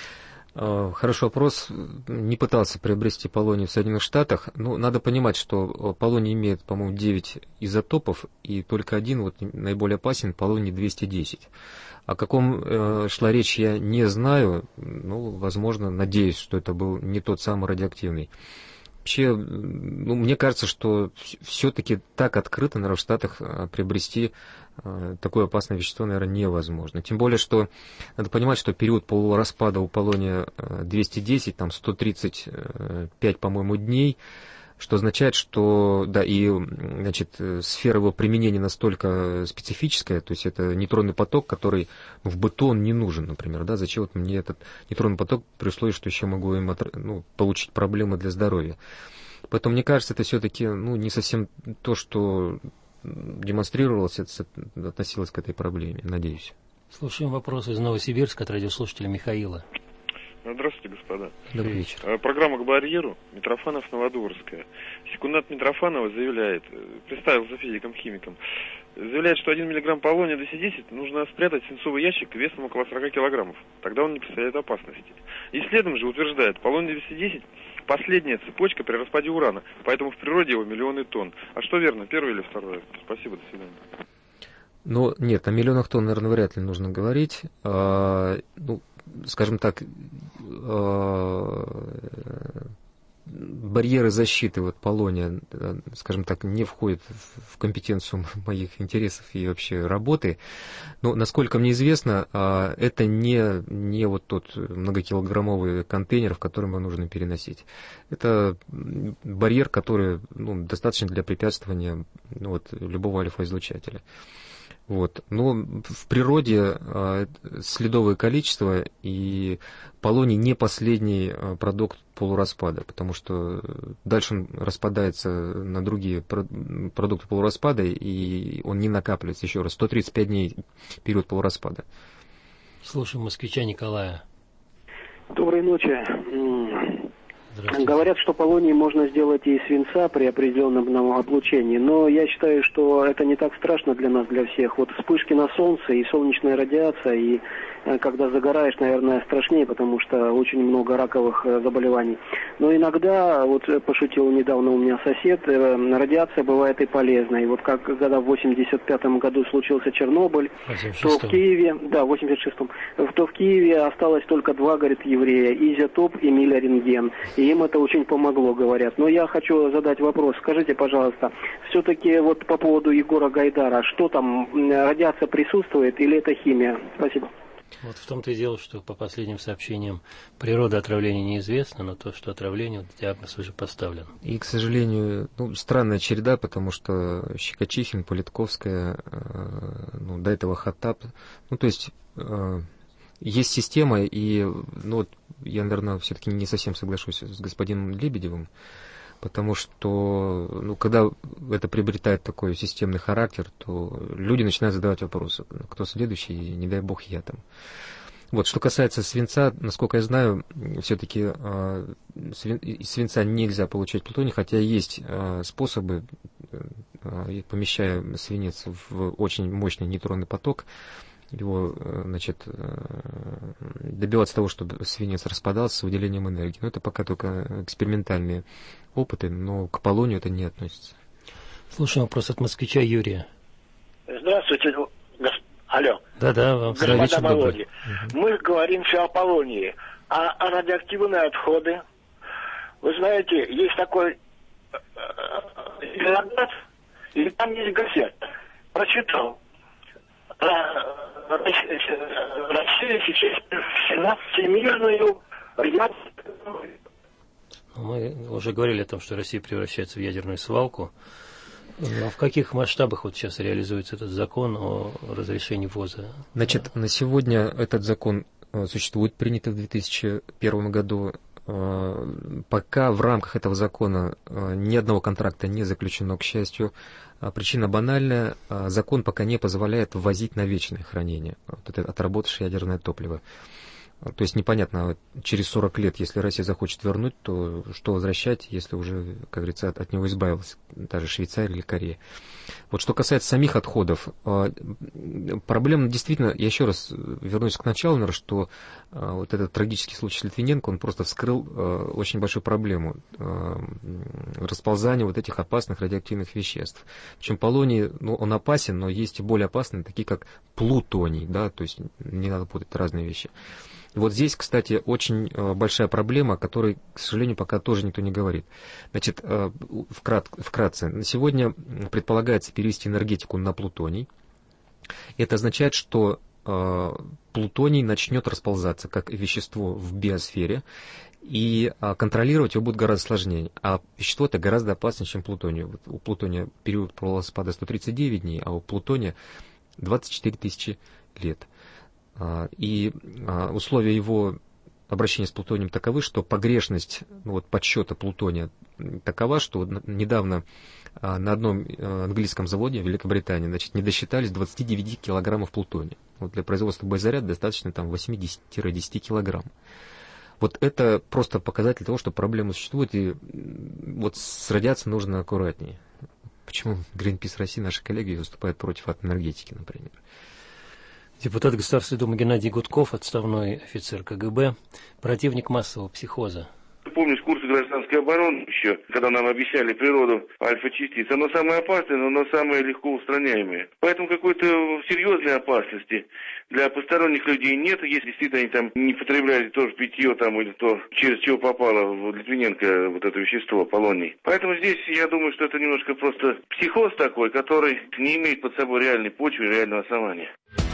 Хороший вопрос. Не пытался приобрести полоний в Соединенных Штатах. Но надо понимать, что полоний имеет, по-моему, девять изотопов, и только один, вот наиболее опасен, полоний двести десять. О каком э, шла речь, я не знаю. Ну, возможно, надеюсь, что это был не тот самый радиоактивный. Вообще, ну, мне кажется, что все-таки так открыто, наверное, в Штатах приобрести э, такое опасное вещество, наверное, невозможно. Тем более, что надо понимать, что период полураспада у полония двести десять, там сто тридцать пять, по-моему, дней, что означает, что, да, и, значит, сфера его применения настолько специфическая, то есть это нейтронный поток, который в быту он не нужен, например, да, зачем вот мне этот нейтронный поток при условии, что еще могу им ну, получить проблемы для здоровья. Поэтому, мне кажется, это все-таки, ну, не совсем то, что демонстрировалось, это относилось к этой проблеме, надеюсь. Слушаем вопрос из Новосибирска от радиослушателя Михаила. Здравствуйте, господа. Добрый вечер. Программа «К барьеру». Митрофанов, Новодворская. Секундант Митрофанова заявляет, представился физиком-химиком, заявляет, что один миллиграмм полония двести десять нужно спрятать в свинцовый ящик весом около сорок килограммов. Тогда он не представляет опасности. И следом же утверждает, полоний двести десять – последняя цепочка при распаде урана, поэтому в природе его миллионы тонн. А что верно, первое или второе? Спасибо, до свидания. Ну, нет, о миллионах тонн, наверное, вряд ли нужно говорить. А, ну, скажем так, барьеры защиты вот полония, скажем так, не входят в компетенцию моих интересов и вообще работы. Но, насколько мне известно, это не, не вот тот многокилограммовый контейнер, в котором его нужно переносить. Это барьер, который ну, достаточно для препятствования ну, вот, любого альфа-излучателя. Вот. Но в природе э, следовое количество, и полоний не последний э, продукт полураспада, потому что дальше он распадается на другие про- продукты полураспада, и он не накапливается еще раз. сто тридцать пять дней период полураспада. Слушаем москвича Николая. Доброй ночи. Говорят, что полоний можно сделать и из свинца при определенном облучении, но я считаю, что это не так страшно для нас, для всех. Вот вспышки на солнце и солнечная радиация, и когда загораешь, наверное, страшнее, потому что очень много раковых заболеваний. Но иногда, вот пошутил недавно у меня сосед, радиация бывает и полезной. Вот как когда в восемьдесят пятом году случился Чернобыль, то в Киеве, да, в восемьдесят шестом, то в Киеве осталось только два, говорит, еврея, изотоп и миллирентген. И им это очень помогло, говорят. Но я хочу задать вопрос. Скажите, пожалуйста, все-таки вот по поводу Егора Гайдара, что там, радиация присутствует или это химия? Спасибо. Вот в том-то и дело, что по последним сообщениям природа отравления неизвестна, но то, что отравление, вот, диагноз уже поставлен. И, к сожалению, ну, странная череда, потому что Щекочихин, Политковская, э, ну, до этого Хаттаб, ну, то есть э, есть система, и, ну, вот, я, наверное, все-таки не совсем соглашусь с господином Лебедевым, потому что, ну, когда это приобретает такой системный характер, то люди начинают задавать вопросы, кто следующий, не дай бог я там. Вот, что касается свинца, насколько я знаю, все-таки э, свин, из свинца нельзя получать плутоний, хотя есть э, способы, э, помещая свинец в очень мощный нейтронный поток, его, значит, добиваться того, чтобы свинец распадался с выделением энергии. Но это пока только экспериментальные опыты, но к полонию это не относится. Слушаем вопрос от москвича Юрия. Здравствуйте, госп... алло. Да-да, вам господа Володи. Угу. Мы говорим все о полонии, а, а радиоактивные отходы. Вы знаете, есть такой виноград, и там есть газета. Прочитал. Россия сейчас на всемирную радиацию Мы уже говорили о том, что Россия превращается в ядерную свалку. А в каких масштабах вот сейчас реализуется этот закон о разрешении ввоза? Значит, на сегодня этот закон существует, принятый в две тысячи первом году. Пока в рамках этого закона ни одного контракта не заключено, к счастью. Причина банальная. Закон пока не позволяет ввозить на вечное хранение вот это отработавшее ядерное топливо. То есть непонятно, через сорок лет, если Россия захочет вернуть, то что возвращать, если уже, как говорится, от, от него избавилась та же Швейцария или Корея. Вот что касается самих отходов, проблема действительно, я еще раз вернусь к началу, наверное, что вот этот трагический случай с Литвиненко, он просто вскрыл очень большую проблему расползания вот этих опасных радиоактивных веществ. Причем полоний, ну, он опасен, но есть и более опасные, такие как плутоний, да, то есть не надо путать разные вещи. Вот здесь, кстати, очень большая проблема, о которой, к сожалению, пока тоже никто не говорит. Значит, вкрат, вкратце, на сегодня предполагается перевести энергетику на плутоний. Это означает, что плутоний начнет расползаться как вещество в биосфере, и контролировать его будет гораздо сложнее. А вещество это гораздо опаснее, чем плутоний. Вот у плутония период полураспада сто тридцать девять дней, а у плутония двадцать четыре тысячи лет. И условия его обращения с плутонием таковы, что погрешность, ну, вот, подсчета плутония такова, что недавно на одном английском заводе в Великобритании, значит, не досчитались двадцать девять килограммов плутония. Вот для производства боезаряда достаточно там восемь-десять килограмм. Вот это просто показатель того, что проблема существует, и вот с радиацией нужно аккуратнее. Почему Greenpeace России, наши коллеги, выступают против атомной энергетики, например? Депутат Государственной Думы Геннадий Гудков, отставной офицер ка гэ бэ, противник массового психоза. Помню, с курса гражданской обороны еще, когда нам объясняли природу альфа-частиц, оно самое опасное, но оно самое легко устраняемое. Поэтому какой-то серьезной опасности для посторонних людей нет, если действительно они там не потребляли тоже питье там или то, через чего попало в Литвиненко вот это вещество, полоний. Поэтому здесь я думаю, что это немножко просто психоз такой, который не имеет под собой реальной почвы, реального основания.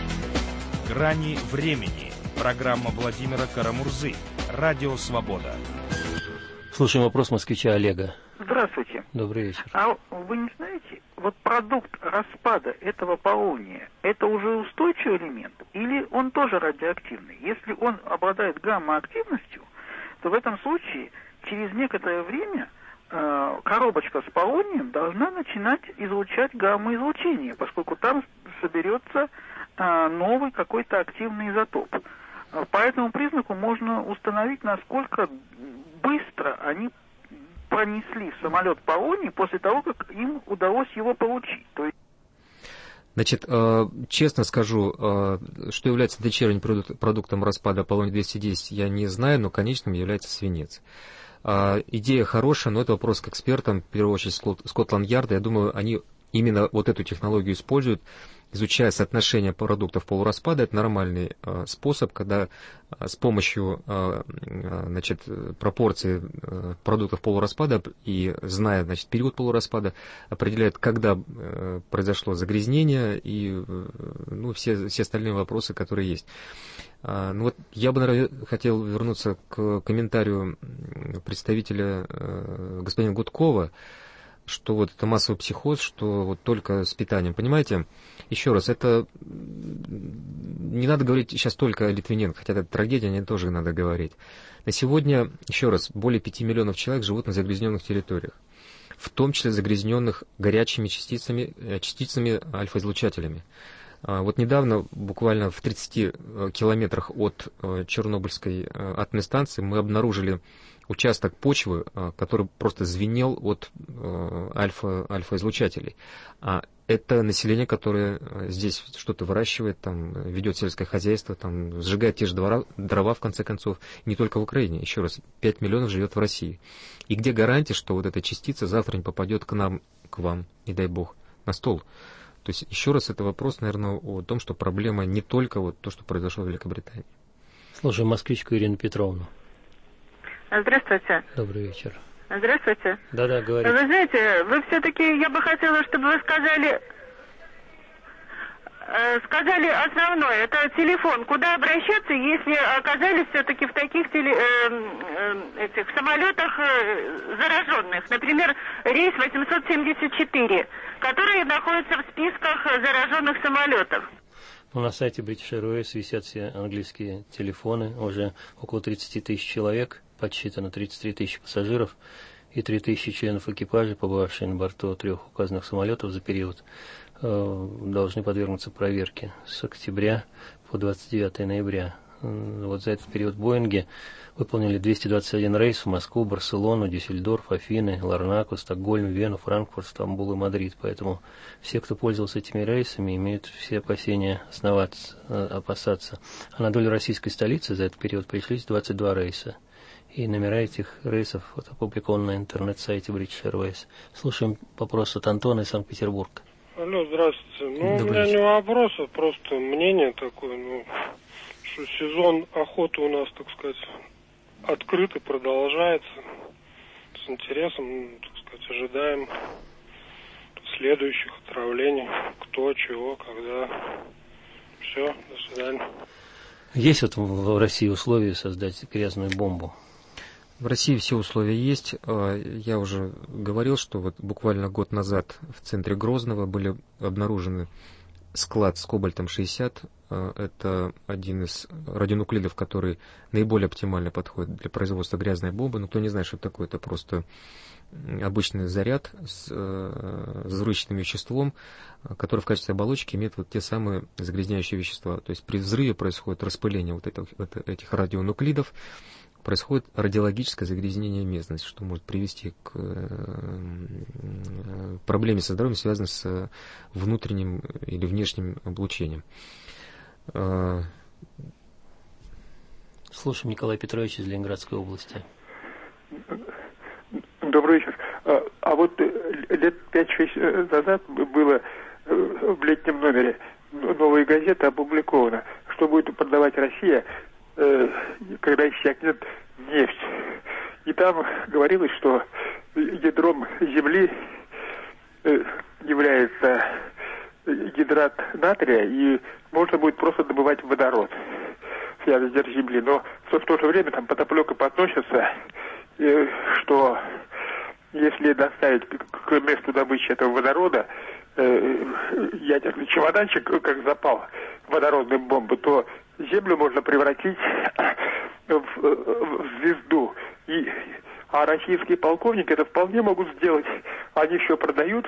Грани времени. Программа Владимира Карамурзы. Радио Свобода. Слушаем вопрос москвича Олега. Здравствуйте. Добрый вечер. А вы не знаете, вот продукт распада этого полония, это уже устойчивый элемент или он тоже радиоактивный? Если он обладает гамма-активностью, то в этом случае через некоторое время э, коробочка с полонием должна начинать излучать гамма-излучение, поскольку там соберется э, новый какой-то активный изотоп. По этому признаку можно установить, насколько быстро они пронесли в самолет полоний после того, как им удалось его получить. То есть... Значит, честно скажу, что является дочерним продуктом распада полония двести десять, я не знаю, но конечным является свинец. Идея хорошая, но это вопрос к экспертам, в первую очередь Скотланд-Ярда. Я думаю, они именно вот эту технологию используют, изучая соотношение продуктов полураспада. Это нормальный э, способ, когда э, с помощью э, значит, пропорции э, продуктов полураспада и зная, значит, период полураспада, определяют, когда э, произошло загрязнение и э, ну, все, все остальные вопросы, которые есть. А, ну, вот я бы, наверное, хотел вернуться к комментарию представителя э, господина Гудкова, что вот это массовый психоз, что вот только с питанием. Понимаете, еще раз, это не надо говорить сейчас только о Литвиненко, хотя это трагедия, о ней тоже надо говорить. На сегодня, еще раз, более пяти миллионов человек живут на загрязненных территориях, в том числе загрязненных горячими частицами, частицами альфа-излучателями. Вот недавно, буквально в тридцати километрах от Чернобыльской атомной станции, мы обнаружили участок почвы, который просто звенел от альфа, альфа-излучателей. А это население, которое здесь что-то выращивает, там, ведет сельское хозяйство, там, сжигает те же дрова, дрова, в конце концов, не только в Украине. Еще раз, пять миллионов живет в России. И где гарантия, что вот эта частица завтра не попадет к нам, к вам, не дай бог, на стол? То есть, еще раз, это вопрос, наверное, о том, что проблема не только вот то, что произошло в Великобритании. Слушаем москвичку Ирину Петровну. Здравствуйте. Добрый вечер. Здравствуйте. Да-да, говорите. Вы знаете, вы все-таки, я бы хотела, чтобы вы сказали, сказали основное, это телефон. Куда обращаться, если оказались все-таки в таких теле, э, э, этих самолетах э, зараженных? Например, рейс восемьсот семьдесят четыре, который находится в списках зараженных самолетов. Ну, на сайте British Airways висят все английские телефоны. Уже около тридцать тысяч человек, подсчитано тридцать три тысячи пассажиров и три тысячи членов экипажа, побывавшие на борту трех указанных самолетов за период, должны подвергнуться проверке с октября по двадцать девятое ноября. Вот за этот период Боинги выполнили двести двадцать один рейс в Москву, Барселону, Дюссельдорф, Афины, Ларнаку, Стокгольм, Вену, Франкфурт, Стамбул и Мадрид. Поэтому все, кто пользовался этими рейсами, имеют все опасения основаться, опасаться. А на долю российской столицы за этот период пришлись двадцать два рейса. И номера этих рейсов вот опубликованы на интернет-сайте British Airways. Слушаем вопрос от Антона из Санкт-Петербурга. Алло, здравствуйте. Ну, Добрый у меня вечер. не вопрос, а просто мнение такое, ну, что сезон охоты у нас, так сказать, открыт и продолжается. С интересом, так сказать, ожидаем следующих отравлений. Кто, чего, когда. Все, до свидания. Есть вот в России условия создать грязную бомбу? В России все условия есть. Я уже говорил, что вот буквально год назад в центре Грозного были обнаружены склад с кобальтом шестьдесят. Это один из радионуклидов, который наиболее оптимально подходит для производства грязной бомбы. Но кто не знает, что это такое, это просто обычный заряд с взрывчатым веществом, который в качестве оболочки имеет вот те самые загрязняющие вещества. То есть при взрыве происходит распыление вот этих, вот этих радионуклидов, происходит радиологическое загрязнение местности, что может привести к проблеме со здоровьем, связанной с внутренним или внешним облучением. Слушаем Николай Петрович из Ленинградской области. Добрый вечер. А, а вот лет пять-шесть назад было в летнем номере «Новой газеты» опубликовано, что будет продавать Россия, когда иссякнет нефть. И там говорилось, что ядром Земли является гидрат натрия, и можно будет просто добывать водород с ядер Земли. Но в то же время там подоплека подносится, что если доставить к месту добычи этого водорода ядерный чемоданчик, как запал водородной бомбы, то Землю можно превратить в, в звезду. И, а российские полковники это вполне могут сделать. Они все продают.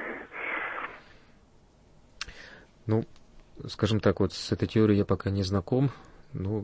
Ну, скажем так, вот с этой теорией я пока не знаком. Ну,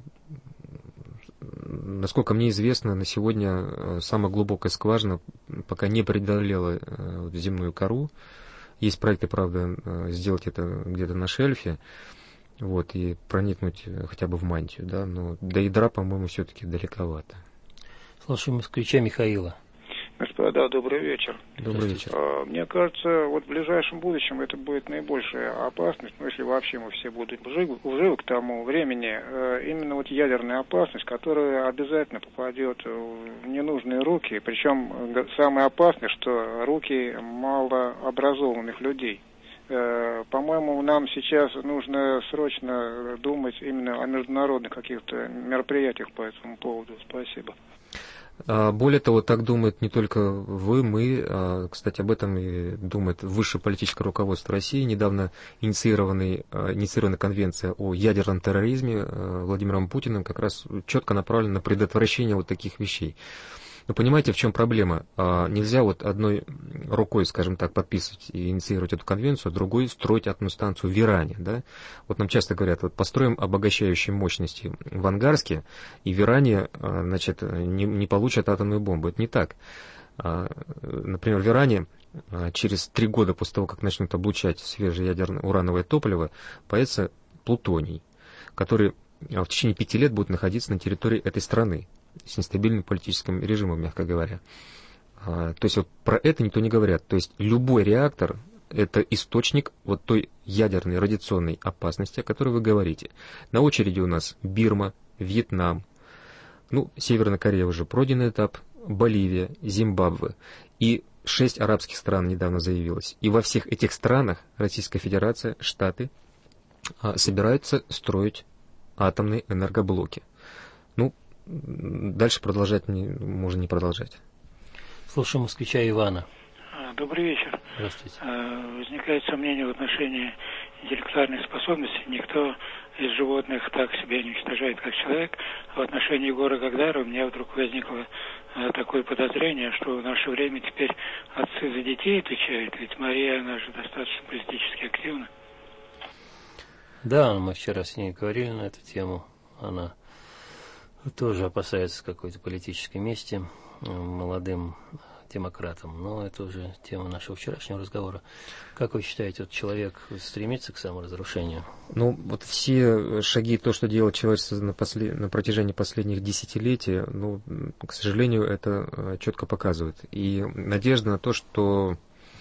насколько мне известно, на сегодня самая глубокая скважина пока не преодолела земную кору. Есть проекты, правда, сделать это где-то на шельфе, вот, и проникнуть хотя бы в мантию, да, но до ядра, по-моему, все-таки далековато. Слушаем москвича Михаила. Господа, добрый вечер. Добрый вечер. Мне кажется, вот в ближайшем будущем это будет наибольшая опасность, ну, если вообще мы все будем живы, живы к тому времени, именно вот ядерная опасность, которая обязательно попадет в ненужные руки, причем самое опасное, что руки малообразованных людей. По-моему, нам сейчас нужно срочно думать именно о международных каких-то мероприятиях по этому поводу. Спасибо. Более того, так думают не только вы, мы. Кстати, об этом и думает высшее политическое руководство России. Недавно инициированный, инициирована конвенция о ядерном терроризме Владимиром Путиным как раз четко направлена на предотвращение вот таких вещей. Но понимаете, в чем проблема? Нельзя вот одной рукой, скажем так, подписывать и инициировать эту конвенцию, а другой строить атомную станцию в Иране. Да? Вот нам часто говорят, вот построим обогащающие мощности в Ангарске, и в Иране, значит, не, не получат атомную бомбу. Это не так. Например, в Иране через три года после того, как начнут облучать свежее ядерное урановое топливо, появится плутоний, который в течение пяти лет будет находиться на территории этой страны с нестабильным политическим режимом, мягко говоря. А, то есть вот про это никто не говорит. То есть любой реактор — это источник вот той ядерной радиационной опасности, о которой вы говорите. На очереди у нас Бирма, Вьетнам, ну, Северная Корея уже пройденный этап, Боливия, Зимбабве и шесть арабских стран недавно заявилось. И во всех этих странах Российская Федерация, Штаты собираются строить атомные энергоблоки. Ну, дальше продолжать не, можно не продолжать. Слушаем москвича Ивана. Добрый вечер. Здравствуйте. Возникает сомнение в отношении интеллектуальной способности. Никто из животных так себя не уничтожает, как человек. В отношении Егора Гагдара у меня вдруг возникло такое подозрение, что в наше время теперь отцы за детей отвечают. Ведь Мария, она же достаточно политически активна. Да, мы вчера с ней говорили на эту тему. Она тоже опасается какой-то политической мести молодым демократам. Но это уже тема нашего вчерашнего разговора. Как вы считаете, вот человек стремится к саморазрушению? Ну, вот все шаги, то, что делает человечество на, послед... на протяжении последних десятилетий, ну, к сожалению, это четко показывает. И надежда на то, что,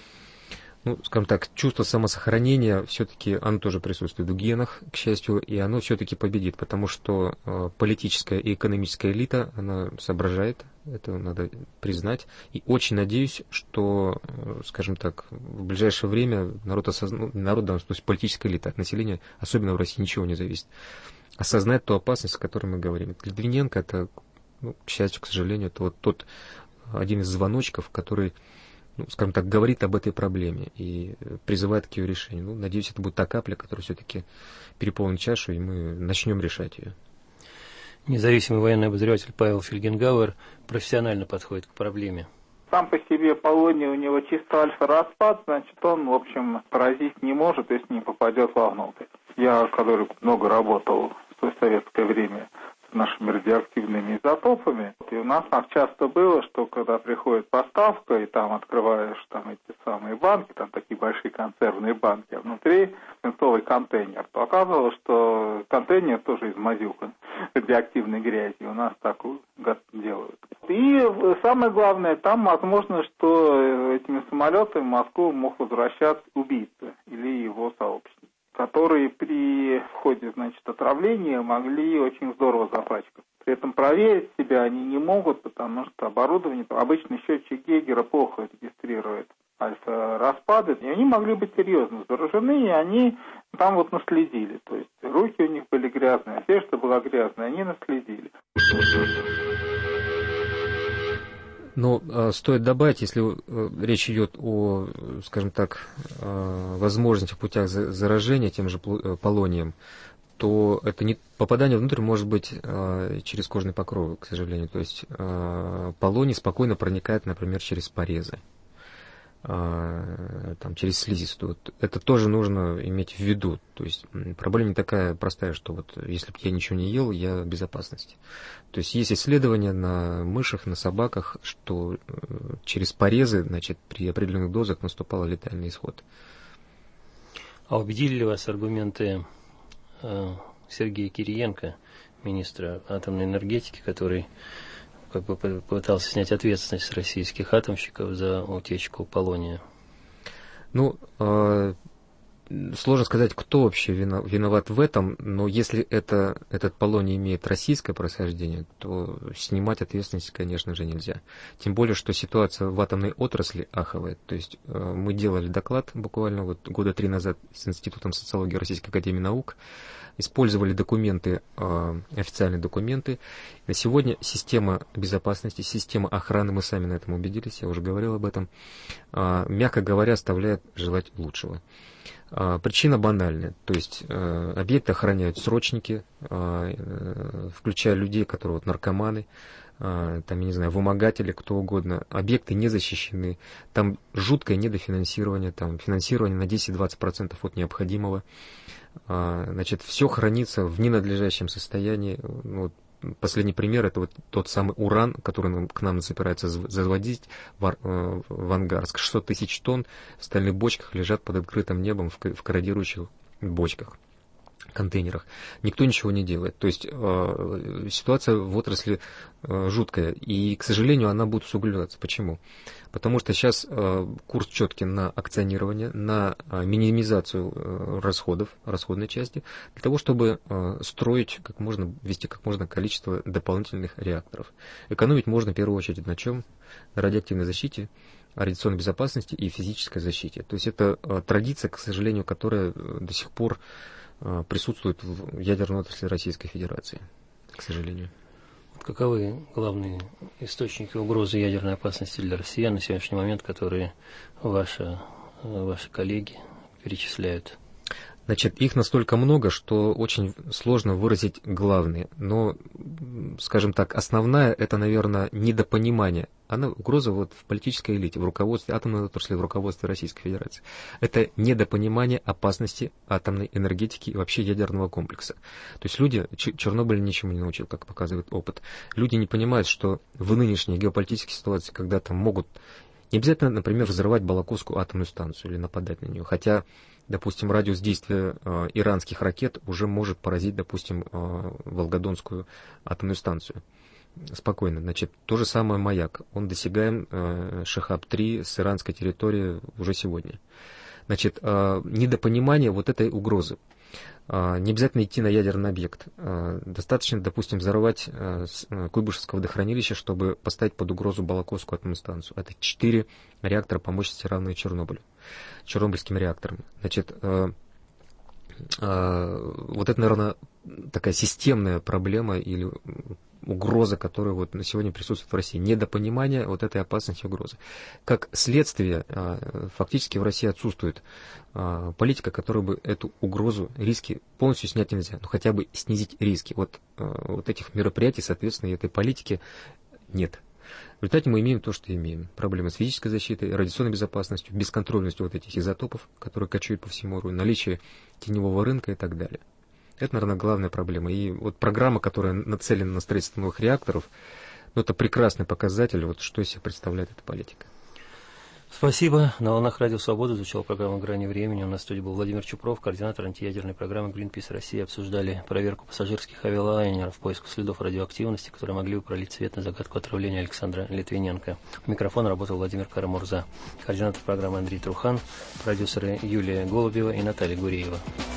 ну, скажем так, чувство самосохранения все-таки оно тоже присутствует в генах, к счастью, и оно все-таки победит, потому что э, политическая и экономическая элита, она соображает, это надо признать, и очень надеюсь, что, э, скажем так, в ближайшее время народ осознает, народ, то есть политическая элита, от населения, особенно в России, ничего не зависит, осознает ту опасность, о которой мы говорим. Литвиненко, это, ну, к счастью, к сожалению, это вот тот один из звоночков, который, ну, скажем так, говорит об этой проблеме и призывает к ее решению. Ну, надеюсь, это будет та капля, которая все-таки переполнит чашу, и мы начнем решать ее. Независимый военный обозреватель Павел Фельгенгауэр профессионально подходит к проблеме. Сам по себе полоний у него чисто альфа-распад, значит, он, в общем, поразить не может, если не попадет вовнутрь. Я, который много работал в советское время с нашими радиоактивными изотопами, и у нас так часто было, что когда приходит поставка, и там открываешь там эти самые банки, там такие большие консервные банки, а внутри свинцовый контейнер, то оказывалось, что контейнер тоже измазюкан радиоактивной грязью. У нас так делают. И самое главное, там возможно, что этими самолетами в Москву мог возвращаться убийца или его сообщник, которые при входе, значит, отравления могли очень здорово запачкаться. При этом проверить себя они не могут, потому что оборудование, обычно счетчик Гейгера плохо регистрирует альфа-распады, и они могли быть серьезно заражены, и они там вот наследили. То есть руки у них были грязные, одежда была грязная, они наследили. Но э, стоит добавить, если э, речь идет о, скажем так, э, возможностях, путях заражения тем же полонием, то это не попадание внутрь может быть э, через кожный покров, к сожалению. То есть э, полоний спокойно проникает, например, через порезы, э, там, через слизистую. Это тоже нужно иметь в виду. То есть проблема не такая простая, что вот если бы я ничего не ел, я в безопасности. То есть есть исследования на мышах, на собаках, что через порезы, значит, при определенных дозах наступал летальный исход. А убедили ли вас аргументы э, Сергея Кириенко, министра атомной энергетики, который как бы попытался снять ответственность с российских атомщиков за утечку полония? Ну, э, сложно сказать, кто вообще виноват в этом, но если это, этот полоний имеет российское происхождение, то снимать ответственность, конечно же, нельзя. Тем более, что ситуация в атомной отрасли аховая. То есть э, мы делали доклад буквально вот года три назад с Институтом социологии Российской академии наук, использовали документы, э, официальные документы. На сегодня система безопасности, система охраны, мы сами на этом убедились, я уже говорил об этом, э, мягко говоря, оставляет желать лучшего. Причина банальная, то есть э, объекты охраняют срочники, э, включая людей, которые вот наркоманы, э, там, я не знаю, вымогатели, кто угодно. Объекты не защищены, там жуткое недофинансирование, там финансирование на десять-двадцать процентов от необходимого. Э, значит, все хранится в ненадлежащем состоянии. Вот, последний пример — это вот тот самый уран, который к нам собирается заводить в, в Ангарск. шестьсот тысяч тонн в стальных бочках лежат под открытым небом в, в корродирующих бочках, контейнерах. Никто ничего не делает. То есть э, ситуация в отрасли э, жуткая. И, к сожалению, она будет усугубляться. Почему? Потому что сейчас э, курс четкий на акционирование, на э, минимизацию э, расходов, расходной части, для того, чтобы э, строить как можно, ввести как можно количество дополнительных реакторов. Экономить можно в первую очередь на чем? На радиоактивной защите, радиационной безопасности и физической защите. То есть это э, традиция, к сожалению, которая до сих пор присутствует в ядерной отрасли Российской Федерации, к сожалению. Каковы главные источники угрозы ядерной опасности для россиян на сегодняшний момент, которые ваши, ваши коллеги перечисляют? Значит, их настолько много, что очень сложно выразить главные. Но, скажем так, основная — это, наверное, недопонимание. Она угроза вот в политической элите, в руководстве атомной отрасли, в руководстве Российской Федерации. Это недопонимание опасности атомной энергетики и вообще ядерного комплекса. То есть люди, Чернобыль ничему не научил, как показывает опыт. Люди не понимают, что в нынешней геополитической ситуации, когда там могут не обязательно, например, взрывать Балаковскую атомную станцию или нападать на нее, хотя, допустим, радиус действия э, иранских ракет уже может поразить, допустим, э, Волгодонскую атомную станцию. Спокойно. Значит, то же самое Маяк. Он досягаем э, Шахаб-три с иранской территории уже сегодня. Значит, э, недопонимание вот этой угрозы. Э, не обязательно идти на ядерный объект. Э, достаточно, допустим, взорвать э, Куйбышевское водохранилище, чтобы поставить под угрозу Балаковскую атомную станцию. Это четыре реактора по мощности, равные Чернобылю. Чернобыльским реактором. Значит, э, э, вот это, наверное, такая системная проблема или угроза, которая вот на сегодня присутствует в России. Недопонимание вот этой опасности угрозы. Как следствие, э, фактически в России отсутствует э, политика, которая бы эту угрозу, риски полностью снять нельзя, но хотя бы снизить риски. Вот, э, вот этих мероприятий, соответственно, и этой политики нет. В результате мы имеем то, что имеем. Проблемы с физической защитой, радиационной безопасностью, бесконтрольностью вот этих изотопов, которые кочуют по всему миру, наличие теневого рынка и так далее. Это, наверное, главная проблема. И вот программа, которая нацелена на строительство новых реакторов, ну, это прекрасный показатель, вот, что из себя представляет эта политика. Спасибо. На волнах Радио Свобода звучала программа «Грани времени». У нас в студии был Владимир Чупров, координатор антиядерной программы Greenpeace России. Обсуждали проверку пассажирских авиалайнеров в поисках следов радиоактивности, которые могли бы пролить свет на загадку отравления Александра Литвиненко. У микрофона работал Владимир Карамурза. Координатор программы Андрей Трухан, продюсеры Юлия Голубева и Наталья Гуреева.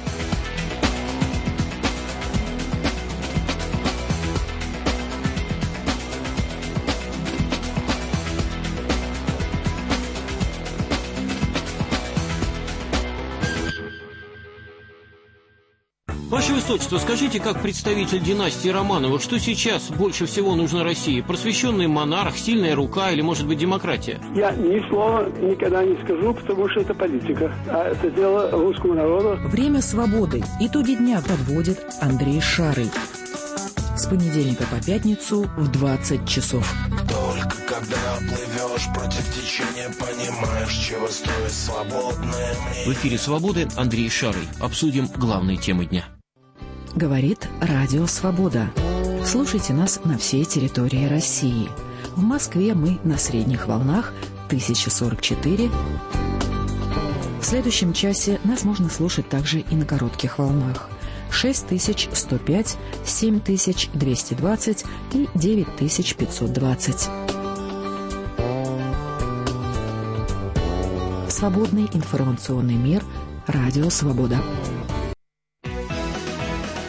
Ваше Высочество, скажите, как представитель династии Романовых, что сейчас больше всего нужно России? Просвещенный монарх, сильная рука или, может быть, демократия? Я ни слова никогда не скажу, потому что это политика. А это дело русского народа. Время свободы. Итоги дня подводит Андрей Шарый. С понедельника по пятницу в двадцать часов. Только когда плывешь против течения, понимаешь, чего стоит свободное мнение. В эфире «Свободы» Андрей Шарый. Обсудим главные темы дня. Говорит Радио Свобода. Слушайте нас на всей территории России. В Москве мы на средних волнах тысяча сорок четыре. В следующем часе нас можно слушать также и на коротких волнах. шесть тысяч сто пять, семь тысяч двести двадцать и девять тысяч пятьсот двадцать. Свободный информационный мир. Радио Свобода.